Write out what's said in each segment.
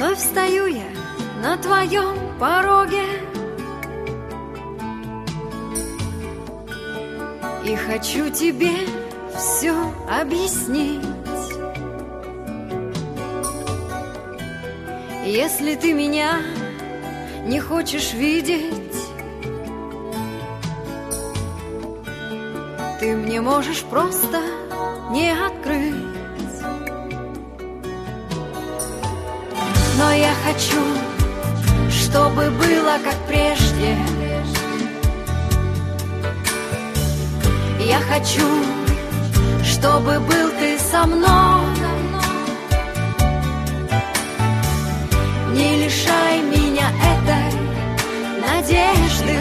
Вновь стою я на твоем пороге и хочу тебе все объяснить. Если ты меня не хочешь видеть, ты мне можешь просто не открыть. Но я хочу, чтобы было как прежде. Я хочу, чтобы был ты со мной. Не лишай меня этой надежды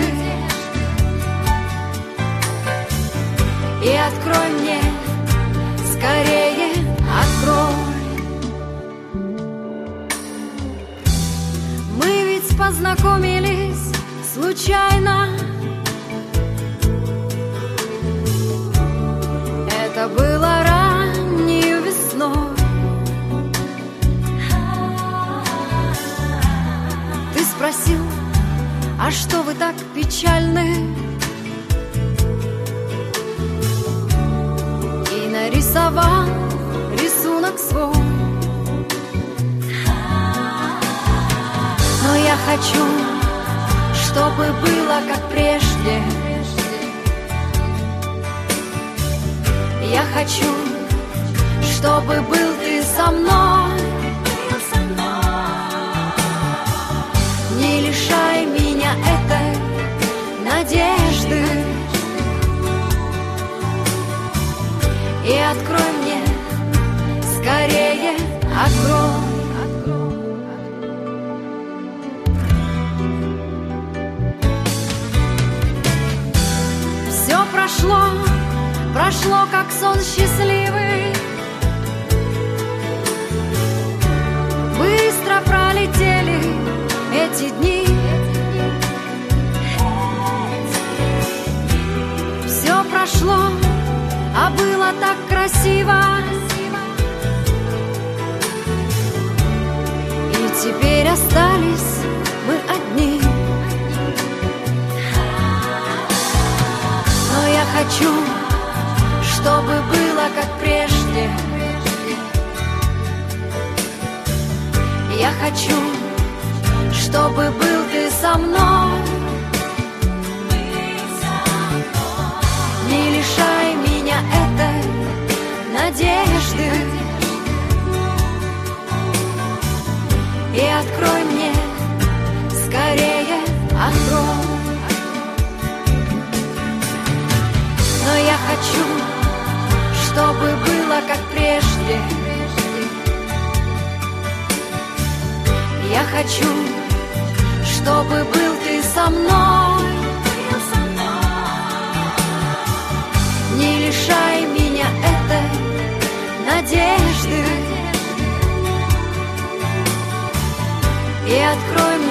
и открой мне, скорее открой. Мы ведь познакомились случайно. Это было ранней весной. Ты спросил, а что вы так печальны? И нарисовал рисунок свой. Но я хочу, чтобы было как прежде. Я хочу, чтобы был ты со мной. Не лишай меня этой надежды и открой мне, скорее открой. Все прошло, как сон счастливый. Быстро пролетели эти дни. Все прошло, а было так красиво. И теперь остались мы одни. Но я хочу, чтобы было как прежде. Я хочу, чтобы был ты со мной. Не лишай меня этой надежды и открой мне, скорее открой. Но я хочу, чтобы было как прежде. Я хочу, чтобы был ты со мной. Не лишай меня этой надежды и открой мне,